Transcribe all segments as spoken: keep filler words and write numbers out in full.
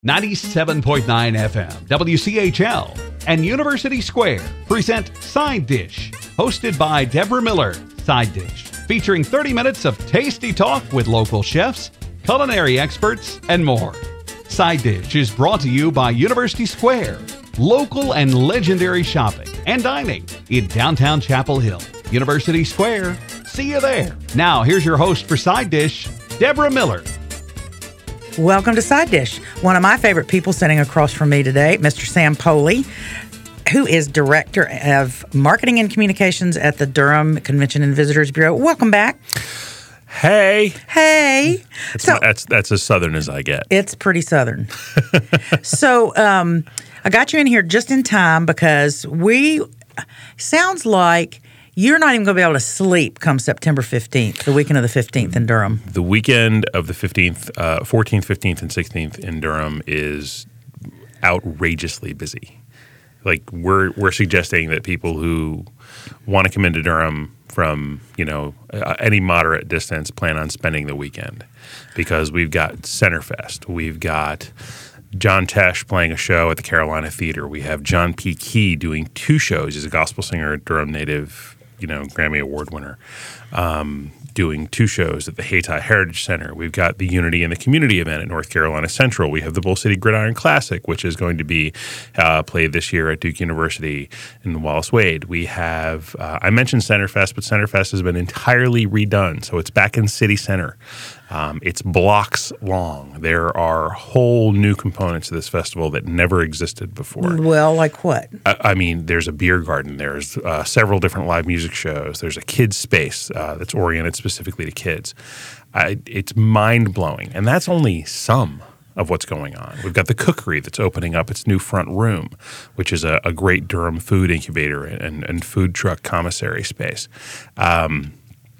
ninety-seven point nine F M, W C H L, and University Square present Side Dish, hosted by Deborah Miller. Side Dish, featuring thirty minutes of tasty talk with local chefs, culinary experts, and more. Side Dish is brought to you by University Square, local and legendary shopping and dining in downtown Chapel Hill. University Square, see you there. Now, here's your host for Side Dish, Deborah Miller. Welcome to Side Dish. One of my favorite people sitting across from me today, Mister Sam Poley, who is Director of Marketing and Communications at the Durham Convention and Visitors Bureau. Welcome back. Hey. Hey. That's, so, my, that's that's as Southern as I get. It's pretty Southern. so um, I got you in here just in time because we, sounds like you're not even going to be able to sleep come September fifteenth, the weekend of the fifteenth in Durham. The weekend of the fifteenth, uh, fourteenth, fifteenth, and sixteenth in Durham is outrageously busy. Like we're we're suggesting that people who want to come into Durham from, you know, uh, any moderate distance plan on spending the weekend, because we've got Centerfest, we've got John Tesh playing a show at the Carolina Theater, we have John P. Key doing two shows. He's a gospel singer, Durham native, you know, Grammy Award winner, um, doing two shows at the Hayti Heritage Center. We've got the Unity and the Community event at North Carolina Central. We have the Bull City Gridiron Classic, which is going to be uh, played this year at Duke University in Wallace Wade. We have, uh, I mentioned Centerfest, but Centerfest has been entirely redone. So it's back in City Center. Um, it's blocks long. There are whole new components to this festival that never existed before. Well, like what? I, I mean, there's a beer garden. There's uh, several different live music shows. There's a kids space uh, that's oriented specifically to kids. I, it's mind-blowing. And that's only some of what's going on. We've got the Cookery that's opening up its new front room, which is a, a great Durham food incubator and, and food truck commissary space. Um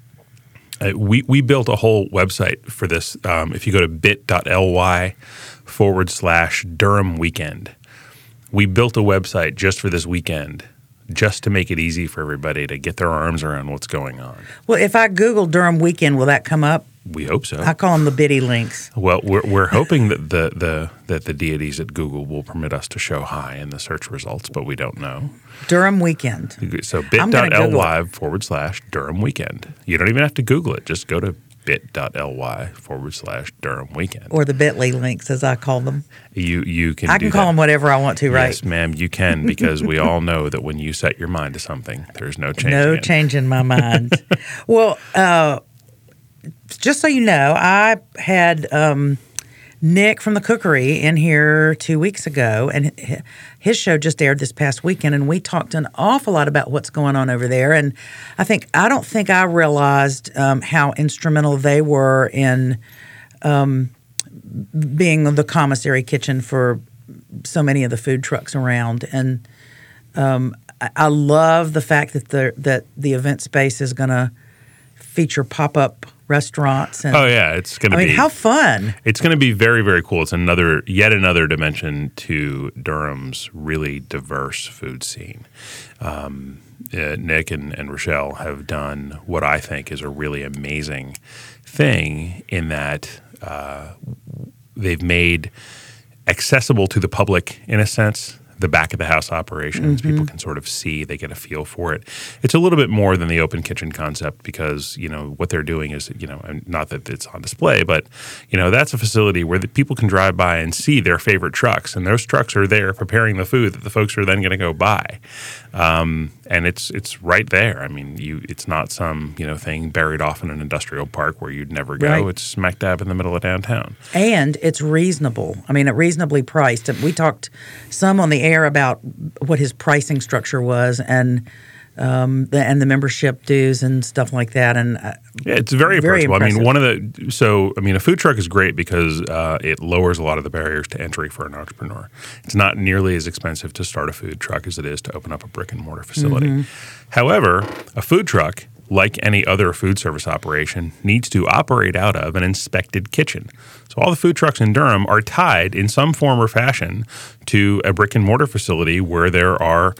Uh, we, we built a whole website for this. Um, if you go to bit.ly forward slash Durham weekend, we built a website just for this weekend, just to make it easy for everybody to get their arms around what's going on. Well, if I Google Durham weekend, will that come up? We hope so. I call them the bitty links. Well, we're we're hoping that the, the that the deities at Google will permit us to show high in the search results, but we don't know. Durham weekend. So bit.ly forward slash Durham weekend. You don't even have to Google it. Just go to bit.ly forward slash Durham weekend. Or the Bitly links, as I call them. You you can I do can call that. them whatever I want to, right? Yes, ma'am, you can, because we all know that when you set your mind to something, there's no change. No in. change in my mind. Well, uh, just so you know, I had um, Nick from the Cookery in here two weeks ago, and his show just aired this past weekend, and we talked an awful lot about what's going on over there. And I think I don't think I realized um, how instrumental they were in um, being the commissary kitchen for so many of the food trucks around. And um, I, I love the fact that the that the event space is going to feature pop-up restaurants. And, oh yeah, it's going to be. I be. mean, how fun! It's going to be very, very cool. It's another, yet another dimension to Durham's really diverse food scene. Um, uh, Nick and, and Rochelle have done what I think is a really amazing thing in that uh, they've made accessible to the public, in a sense, the back of the house operations. Mm-hmm. People can sort of see, they get a feel for it. It's a little bit more than the open kitchen concept, because, you know, what they're doing is, you know, not that it's on display, but, you know, that's a facility where the people can drive by and see their favorite trucks, and those trucks are there preparing the food that the folks are then going to go buy. Um, and it's it's right there. I mean, you it's not some, you know, thing buried off in an industrial park where you'd never go. Right. It's smack dab in the middle of downtown. And it's reasonable. I mean, reasonably priced. We talked some on the air about what his pricing structure was, and um, the, and the membership dues and stuff like that. And uh, yeah, it's very, very approachable. impressive. I mean, one of the so I mean, a food truck is great because uh, it lowers a lot of the barriers to entry for an entrepreneur. It's not nearly as expensive to start a food truck as it is to open up a brick and mortar facility. Mm-hmm. However, a food truck, like any other food service operation, needs to operate out of an inspected kitchen. So all the food trucks in Durham are tied in some form or fashion to a brick and mortar facility where there are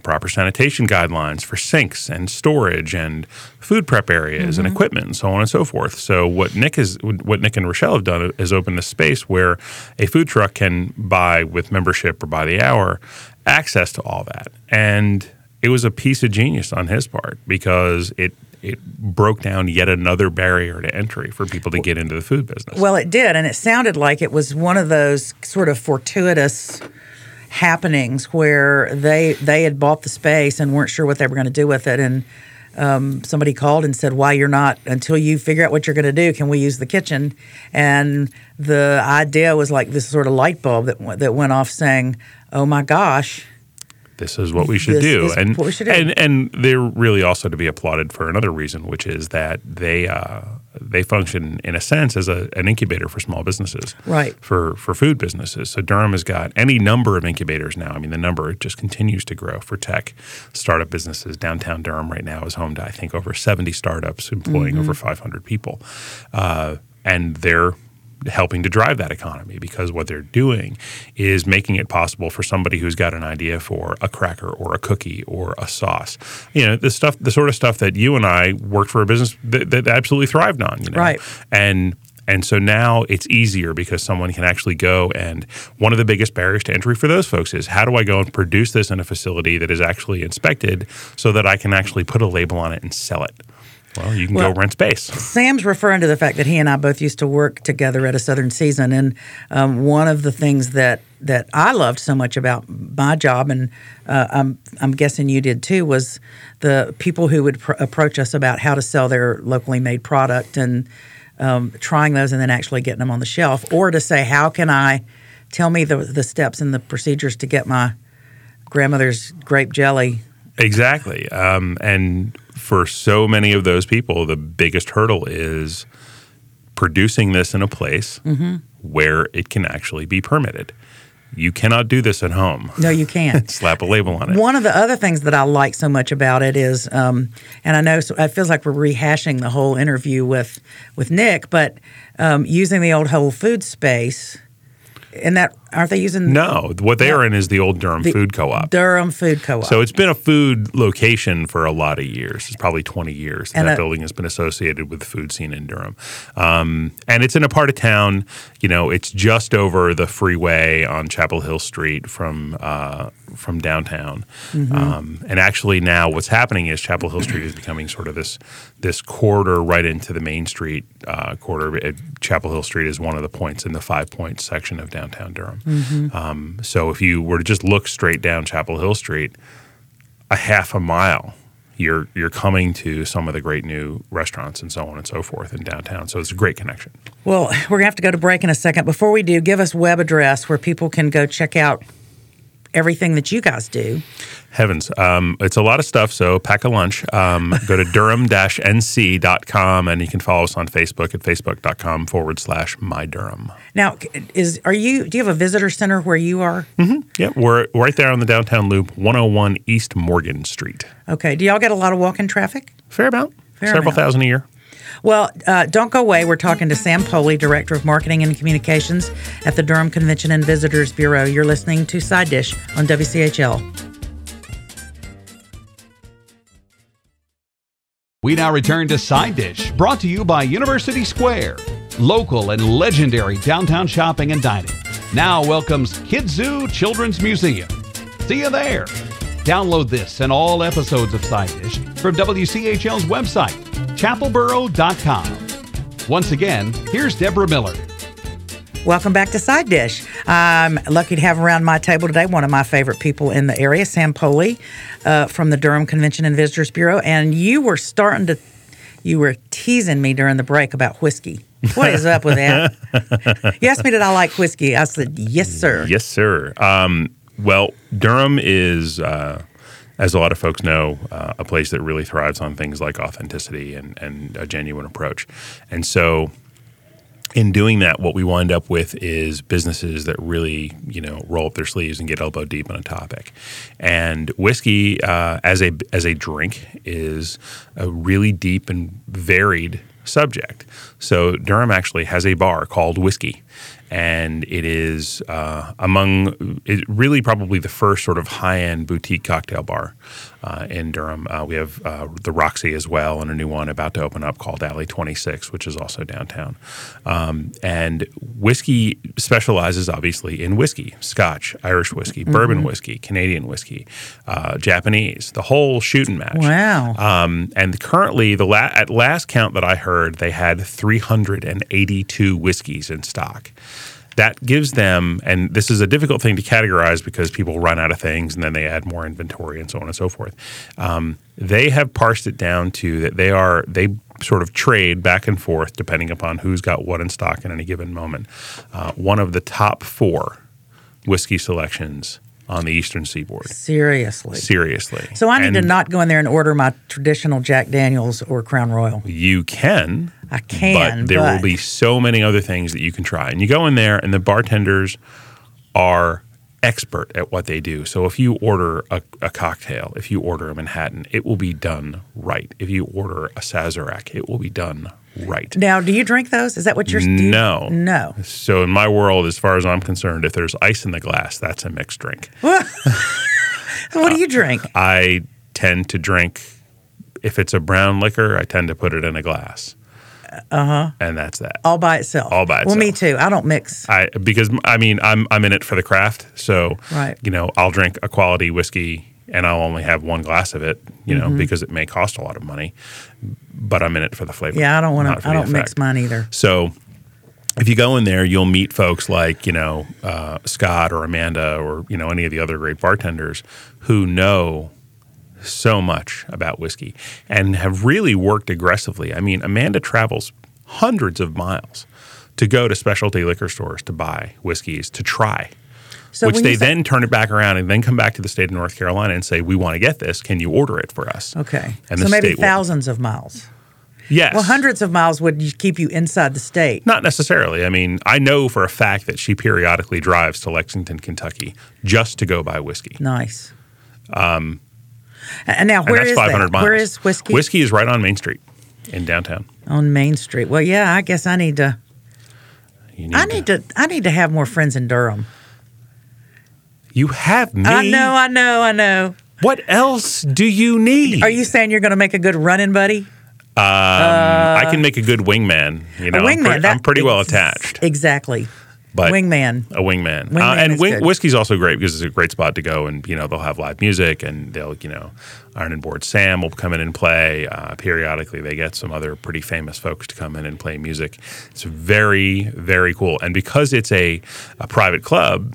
proper sanitation guidelines for sinks and storage and food prep areas mm-hmm. and equipment and so on and so forth. So what Nick is, what Nick and Rochelle have done is open this space where a food truck can buy with membership or by the hour access to all that. And it was a piece of genius on his part because it it broke down yet another barrier to entry for people to get into the food business. Well, it did, and it sounded like it was one of those sort of fortuitous happenings where they they had bought the space and weren't sure what they were going to do with it, and um, somebody called and said, "Why you're not until you figure out what you're going to do? Can we use the kitchen?" And the idea was like this sort of light bulb that that went off, saying, "Oh my gosh." This is what we should this do. Is and, what we should do. and and they're really also to be applauded for another reason, which is that they uh, they function in a sense as a, an incubator for small businesses, right? For for food businesses. So Durham has got any number of incubators now. I mean, the number just continues to grow for tech startup businesses. Downtown Durham right now is home to I think over seventy startups employing mm-hmm. over five hundred people, uh, and they're helping to drive that economy because what they're doing is making it possible for somebody who's got an idea for a cracker or a cookie or a sauce. You know, the stuff, the sort of stuff that you and I worked for a business that, that absolutely thrived on, you know? Right. And And so now it's easier because someone can actually go and one of the biggest barriers to entry for those folks is how do I go and produce this in a facility that is actually inspected so that I can actually put a label on it and sell it? Well, you can well, go rent space. Sam's referring to the fact that he and I both used to work together at a Southern Season, and um, one of the things that, that I loved so much about my job, and uh, I'm I'm guessing you did too, was the people who would pr- approach us about how to sell their locally made product and um, trying those and then actually getting them on the shelf, or to say, how can I tell me the the steps and the procedures to get my grandmother's grape jelly. Exactly, um, and for so many of those people, the biggest hurdle is producing this in a place mm-hmm. where it can actually be permitted. You cannot do this at home. No, you can't. Slap a label on it. One of the other things that I like so much about it is, um, and I know so it feels like we're rehashing the whole interview with, with Nick, but um, using the old Whole Foods space. And that aren't they using? No, what they no, are in is the old Durham the Food Co-op. Durham Food Co-op. So it's been a food location for a lot of years. It's probably twenty years that, and that a, building has been associated with the food scene in Durham. Um, and it's in a part of town. You know, it's just over the freeway on Chapel Hill Street from uh, from downtown. Mm-hmm. Um, and actually, now what's happening is Chapel Hill Street is becoming sort of this this corridor right into the Main Street uh, corridor. It, Chapel Hill Street is one of the points in the Five Points section of downtown Durham. Mm-hmm. Um, so if you were to just look straight down Chapel Hill Street, a half a mile, you're you're coming to some of the great new restaurants and so on and so forth in downtown. So it's a great connection. Well, we're going to have to go to break in a second. Before we do, give us web address where people can go check out everything that you guys do. Heavens. Um, it's a lot of stuff, so pack a lunch. Um, go to durham dash n c dot com, and you can follow us on Facebook at facebook.com forward slash my Durham. Now, is are you? do you have a visitor center where you are? Mm-hmm. Yeah, we're right there on the downtown loop, one oh one East Morgan Street. Okay. Do y'all get a lot of walk-in traffic? Fair amount. Fair Several amount. thousand a year. Well, uh, don't go away. We're talking to Sam Poley, Director of Marketing and Communications at the Durham Convention and Visitors Bureau. You're listening to Side Dish on W C H L. We now return to Side Dish, brought to you by University Square, local and legendary downtown shopping and dining. Now welcomes Kids Zoo Children's Museum. See you there. Download this and all episodes of Side Dish from W C H L's website, chapel borough dot com. Once again, here's Deborah Miller. Welcome back to Side Dish. I'm lucky to have around my table today one of my favorite people in the area, Sam Poley, uh, from the Durham Convention and Visitors Bureau. And you were starting to, you were teasing me during the break about whiskey. What is up with that? You asked me, did I like whiskey? I said, yes, sir. Yes, sir. Um, well, Durham is, uh, as a lot of folks know, uh, a place that really thrives on things like authenticity and, and a genuine approach. And so in doing that, what we wind up with is businesses that really, you know, roll up their sleeves and get elbow deep on a topic. And whiskey, uh, as a as a drink, is a really deep and varied subject. So Durham actually has a bar called Whiskey, and it is uh, among it really probably the first sort of high-end boutique cocktail bar uh, in Durham. Uh, we have uh, the Roxy as well, and a new one about to open up called Alley twenty-six, which is also downtown. Um, and whiskey specializes obviously in whiskey, Scotch, Irish whiskey, mm-hmm. bourbon whiskey, Canadian whiskey, uh, Japanese, the whole shooting match. Wow. Um, and currently, the la- at last count that I heard, they had three hundred eighty-two whiskeys in stock. That gives them, and this is a difficult thing to categorize because people run out of things and then they add more inventory and so on and so forth. Um, they have parsed it down to that they are, they sort of trade back and forth depending upon who's got what in stock at any given moment. Uh, one of the top four whiskey selections on the Eastern Seaboard. Seriously. Seriously. So I need and to not go in there and order my traditional Jack Daniels or Crown Royal. You can. I can, but there but will be so many other things that you can try. And you go in there, and the bartenders are expert at what they do. So if you order a, a cocktail, if you order a Manhattan, it will be done right. If you order a Sazerac, it will be done right. Now, do you drink those? Is that what you're doing? No. No. So in my world, as far as I'm concerned, if there's ice in the glass, that's a mixed drink. What, what do you drink? Uh, I tend to drink, if it's a brown liquor, I tend to put it in a glass. Uh-huh. And that's that. All by itself. All by itself. Well, me too. I don't mix. I because I mean I'm I'm in it for the craft. So right. you know, I'll drink a quality whiskey and I'll only have one glass of it, you know, mm-hmm. because it may cost a lot of money. But I'm in it for the flavor. Yeah, I don't want to I don't mix mine either. So if you go in there, you'll meet folks like, you know, uh, Scott or Amanda or, you know, any of the other great bartenders who know so much about whiskey and have really worked aggressively. I mean, Amanda travels hundreds of miles to go to specialty liquor stores to buy whiskeys to try, so which they say- then turn it back around and then come back to the state of North Carolina and say, we want to get this. Can you order it for us? Okay. And so the maybe state thousands will. of miles. Yes. Well, hundreds of miles would keep you inside the state. Not necessarily. I mean, I know for a fact that she periodically drives to Lexington, Kentucky just to go buy whiskey. Nice. Um, and now, where and that's is five hundred that? miles. Where is whiskey? Whiskey is right on Main Street in downtown. On Main Street. Well, yeah, I guess I need to. You need I need to, to. I need to have more friends in Durham. You have me. I know. I know. I know. What else do you need? Are you saying you're going to make a good running buddy? Um, uh, I can make a good wingman. You know, a wingman. I'm, pre- that, I'm pretty well attached. Exactly. But wingman. A wingman. wingman uh, and wing, good. whiskey's also great because it's a great spot to go and, you know, they'll have live music and they'll, you know, Iron and Board Sam will come in and play. Uh, periodically, they get some other pretty famous folks to come in and play music. It's very, very cool. And because it's a, a private club,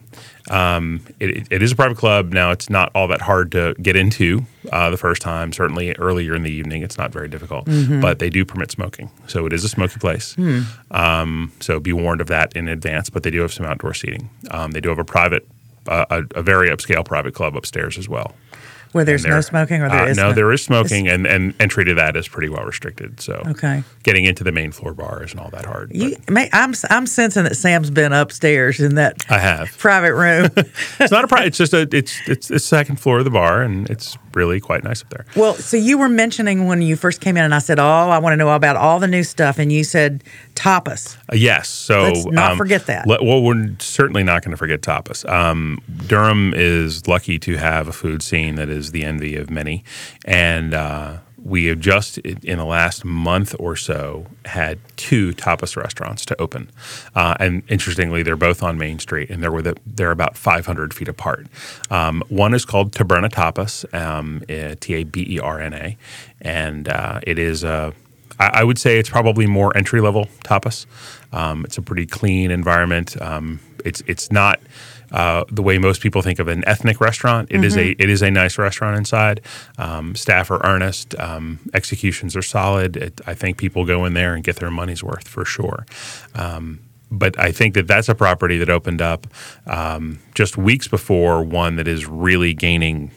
um, it, it is a private club. Now, it's not all that hard to get into uh, the first time. Certainly earlier in the evening, it's not very difficult. Mm-hmm. But they do permit smoking. So it is a smoky place. Mm. Um, so be warned of that in advance. But they do have some outdoor seating. Um, they do have a private, uh, a, a very upscale private club upstairs as well. Where there's no smoking, or there uh, is no, no? there is smoking, and, and entry to that is pretty well restricted. So, okay, getting into the main floor bar isn't all that hard. You, I'm I'm sensing that Sam's been upstairs in that I have private room. It's not a private; it's just a it's it's the second floor of the bar, and it's really quite nice up there. Well, so you were mentioning when you first came in, and I said, "Oh, I want to know about all the new stuff," and you said tapas. Uh, yes, so let's not um, forget that. Le- well, we're certainly not going to forget tapas. Um, Durham is lucky to have a food scene that is the envy of many, and uh, we have just in the last month or so had two tapas restaurants to open. Uh, and interestingly, they're both on Main Street, and they're with a, they're about five hundred feet apart. Um, one is called Taberna Tapas, um, T A B E R N A, and uh, it is a I would say it's probably more entry-level tapas. Um, it's a pretty clean environment. Um, it's it's not uh, the way most people think of an ethnic restaurant. It mm-hmm. is a it is a nice restaurant inside. Um, staff are earnest. Um, executions are solid. It, I think people go in there and get their money's worth for sure. Um, but I think that that's a property that opened up um, just weeks before one that is really gaining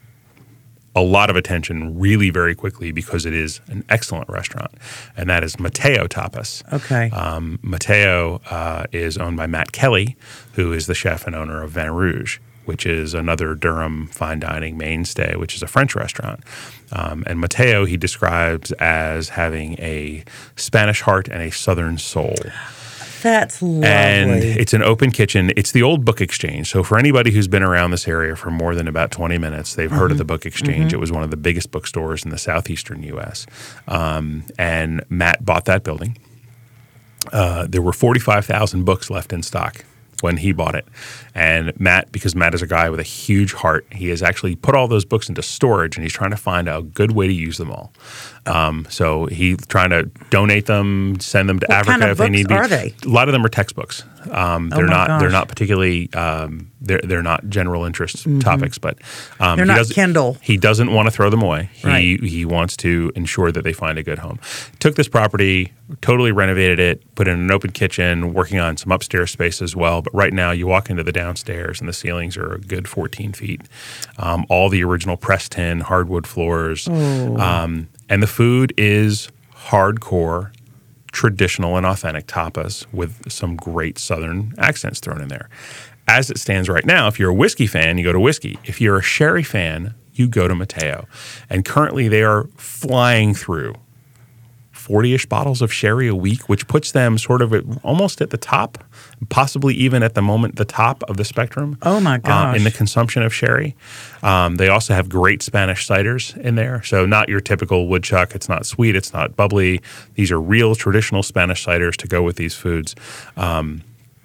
a lot of attention really very quickly because it is an excellent restaurant, and that is Mateo Tapas. Okay. Um, Mateo uh, is owned by Matt Kelly, who is the chef and owner of Vin Rouge, which is another Durham fine dining mainstay, which is a French restaurant. Um, and Mateo he describes as having a Spanish heart and a Southern soul. That's lovely. And it's an open kitchen. It's the old Book Exchange. So for anybody who's been around this area for more than about twenty minutes, they've mm-hmm. heard of the Book Exchange. Mm-hmm. It was one of the biggest bookstores in the southeastern U S. Um, and Matt bought that building. Uh, there were forty-five thousand books left in stock when he bought it. And Matt, because Matt is a guy with a huge heart, he has actually put all those books into storage, and he's trying to find a good way to use them all. Um, so he's trying to donate them, send them to what Africa kind of if they need. Are they? A lot of them are textbooks. Um, oh they're my not. Gosh. They're not particularly. Um, they're they're not general interest mm-hmm. topics, but um, they're he not Kindle. He doesn't want to throw them away. He right. he wants to ensure that they find a good home. Took this property, totally renovated it, put in an open kitchen, working on some upstairs space as well. But right now, you walk into the downstairs, and the ceilings are a good fourteen feet. Um, all the original pressed tin, hardwood floors. Oh. Um, And the food is hardcore, traditional and authentic tapas with some great Southern accents thrown in there. As it stands right now, if you're a whiskey fan, you go to whiskey. If you're a sherry fan, you go to Mateo. And currently they are flying through forty-ish bottles of sherry a week, which puts them sort of at, almost at the top, possibly even at the moment the top of the spectrum. Oh my gosh! Uh, in the consumption of sherry, um, they also have great Spanish ciders in there. So not your typical woodchuck. It's not sweet. It's not bubbly. These are real traditional Spanish ciders to go with these foods, um,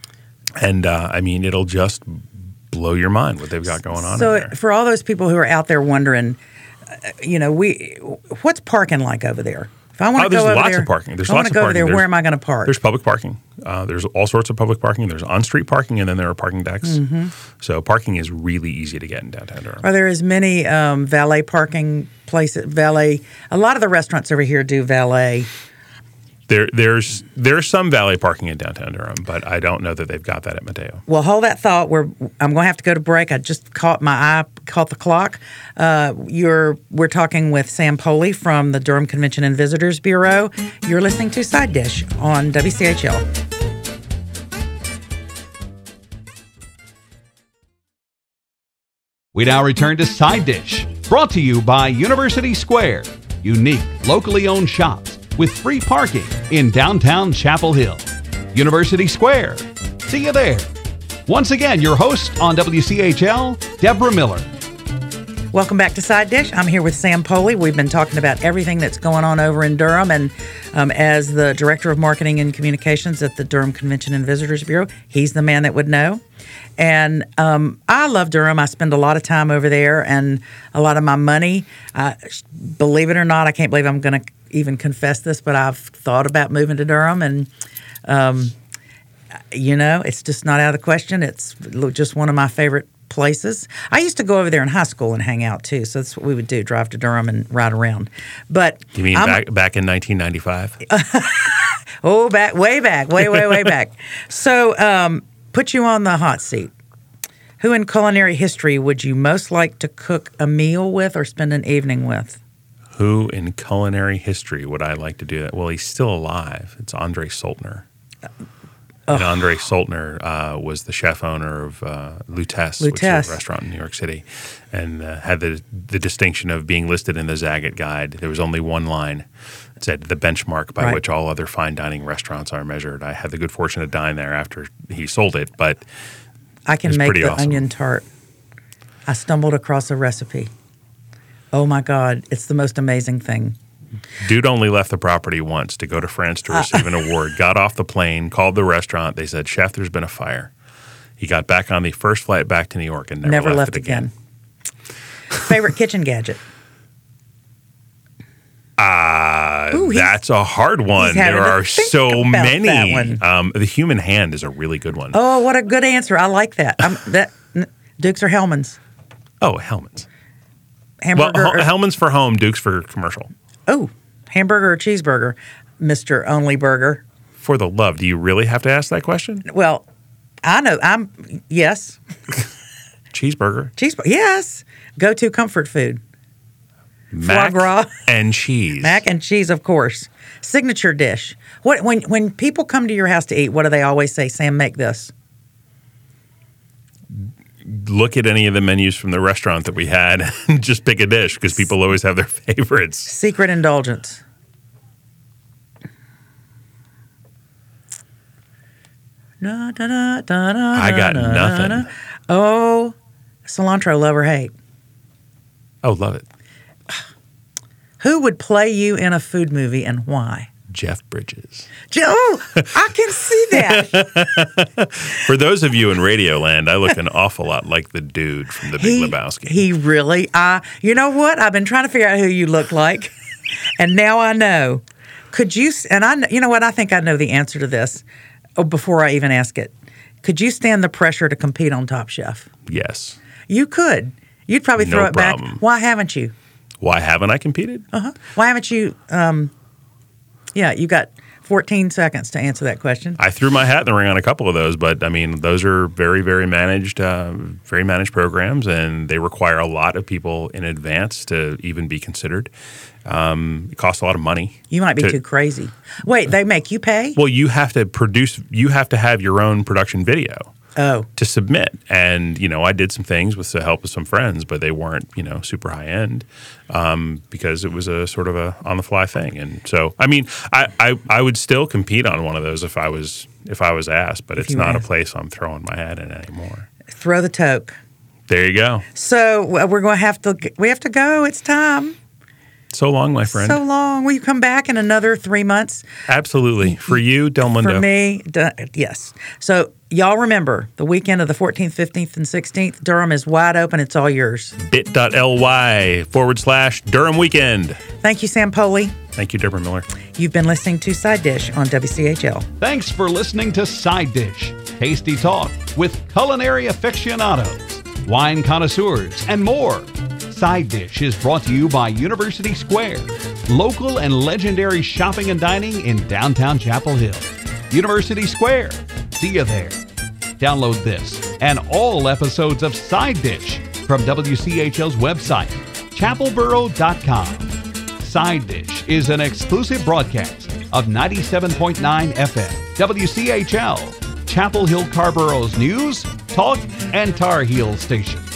and uh, I mean it'll just blow your mind what they've got going on. So in there. For all those people who are out there wondering, uh, you know, we what's parking like over there? If I want oh, to go over lots there, of parking. There's I want lots to go of over there. parking. Where There's, am I going to park? There's public parking. Uh, there's all sorts of public parking. There's on-street parking, and then there are parking decks. Mm-hmm. So parking is really easy to get in downtown Durham. Are there as many um, valet parking places? Valet. A lot of the restaurants over here do valet. There, there's there's some valet parking in downtown Durham, but I don't know that they've got that at Mateo. Well, hold that thought. We're I'm going to have to go to break. I just caught my eye, caught the clock. Uh, you're we're talking with Sam Poley from the Durham Convention and Visitors Bureau. You're listening to Side Dish on W C H L. We now return to Side Dish, brought to you by University Square, unique, locally owned shops with free parking in downtown Chapel Hill. University Square. See you there. Once again, your host on W C H L, Deborah Miller. Welcome back to Side Dish. I'm here with Sam Poley. We've been talking about everything that's going on over in Durham, and um, as the Director of Marketing and Communications at the Durham Convention and Visitors Bureau, he's the man that would know. And um, I love Durham. I spend a lot of time over there and a lot of my money. Uh, believe it or not, I can't believe I'm going to even confess this, but I've thought about moving to Durham, and um, you know, it's just not out of the question. It's just one of my favorite places. I used to go over there in high school and hang out too, so that's what we would do: drive to Durham and ride around. But you mean I'm, back back in nineteen ninety-five? oh, back way back, way way way back. So, um, put you on the hot seat. Who in culinary history would you most like to cook a meal with or spend an evening with? Who in culinary history would I like to do that? Well, he's still alive. It's Andre Soltner. Uh, and Andre Soltner uh, was the chef owner of uh, Lutece, which is a restaurant in New York City, and uh, had the the distinction of being listed in the Zagat Guide. There was only one line. It said the benchmark by right. which all other fine dining restaurants are measured. I had the good fortune to dine there after he sold it, but I can make the awesome. onion tart. I stumbled across a recipe. Oh my God, it's the most amazing thing. Dude only left the property once to go to France to receive an award. Got off the plane, called the restaurant. They said, "Chef, there's been a fire." He got back on the first flight back to New York and never, never left, left it again. again. Favorite kitchen gadget? Uh, Ooh, that's a hard one. There are so many. Um, the human hand is a really good one. Oh, what a good answer. I like that. I'm, that Dukes or Hellman's? Oh, Hellman's. Hamburger well, or, Hellman's for home, Dukes for commercial. Oh, hamburger or cheeseburger, Mister Only Burger? For the love, do you really have to ask that question? Well, I know. I'm, yes. Cheeseburger. Cheeseburger, yes. Go-to comfort food. Mac Foie gras. and cheese. Mac and cheese, of course. Signature dish. What when when people come to your house to eat, what do they always say? Sam, make this. Look at any of the menus from the restaurant that we had and just pick a dish because people always have their favorites. Secret indulgence. Da, da, da, da, da, I got da, nothing. da. Oh, cilantro, love or hate? Oh, love it. Who would play you in a food movie and why? Jeff Bridges. Oh, I can see that. For those of you in Radio Land, I look an awful lot like the dude from The Big he, Lebowski. He really, uh, you know what? I've been trying to figure out who you look like, and now I know. Could you, and I, you know what? I think I know the answer to this oh, before I even ask it. Could you stand the pressure to compete on Top Chef? Yes. You could. You'd probably No throw it problem. back. Why haven't you? Why haven't I competed? Uh-huh. Why haven't you, um, yeah, you got fourteen seconds to answer that question. I threw my hat in the ring on a couple of those, but I mean, those are very, very managed, uh, very managed programs, and they require a lot of people in advance to even be considered. Um, it costs a lot of money. You might be to, too crazy. Wait, they make you pay? Well, you have to produce. You have to have your own production video. Oh. To submit. And, you know, I did some things with the help of some friends, but they weren't, you know, super high end um, because it was a sort of a on the fly thing. And so, I mean, I, I, I would still compete on one of those if I was if I was asked, but If it's you were not a asked. place I'm throwing my hat in anymore. Throw the toque. There you go. So uh, we're going to have to, we have to go. It's time. So long, my friend. So long. Will you come back in another three months? Absolutely. For you, Del Mundo. For me, d- yes. So y'all remember, the weekend of the fourteenth, fifteenth, and sixteenth, Durham is wide open. It's all yours. bit.ly forward slash Durham Weekend. Thank you, Sam Poley. Thank you, Deborah Miller. You've been listening to Side Dish on W C H L. Thanks for listening to Side Dish, tasty talk with culinary aficionados, wine connoisseurs, and more. Side Dish is brought to you by University Square, local and legendary shopping and dining in downtown Chapel Hill. University Square. See you there. Download this and all episodes of Side Dish from W C H L's website, chapel borough dot com. Side Dish is an exclusive broadcast of ninety-seven point nine F M, W C H L, Chapel Hill Carborough's news, talk, and Tar Heel station.